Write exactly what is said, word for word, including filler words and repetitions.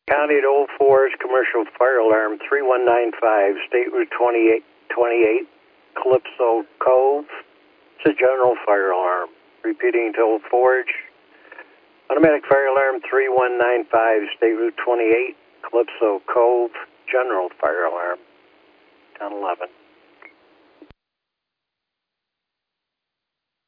County at Old Forest, commercial fire alarm three one nine five, State Route twenty-eight twenty-eight, Calypso Cove. It's a general fire alarm. Repeating to Old Forge. Automatic fire alarm three one nine five, State Route twenty-eight, Calypso Cove, general fire alarm, ten eleven.